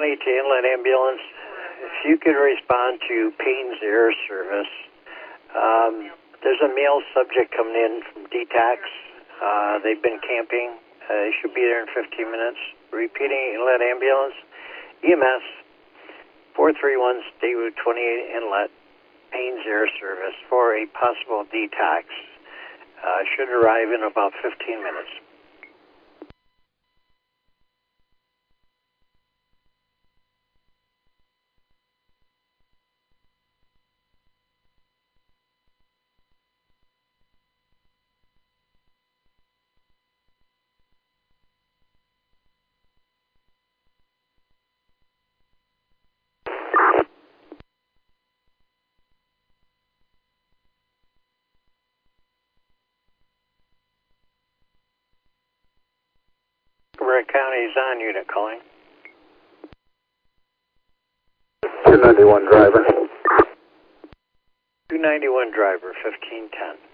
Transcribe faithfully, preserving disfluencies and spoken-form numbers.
County to Inlet Ambulance. If you could respond to Payne's Air Service. Um, there's a male subject coming in from D TAX. Uh, they've been camping. Uh, they should be there in fifteen minutes. Repeating, Inlet Ambulance. E M S four three one State Route twenty-eight Inlet, Payne's Air Service for a possible D TAX. Uh, should arrive in about fifteen minutes. Cabrera County is on unit calling. two ninety-one driver. two ninety-one driver, fifteen ten.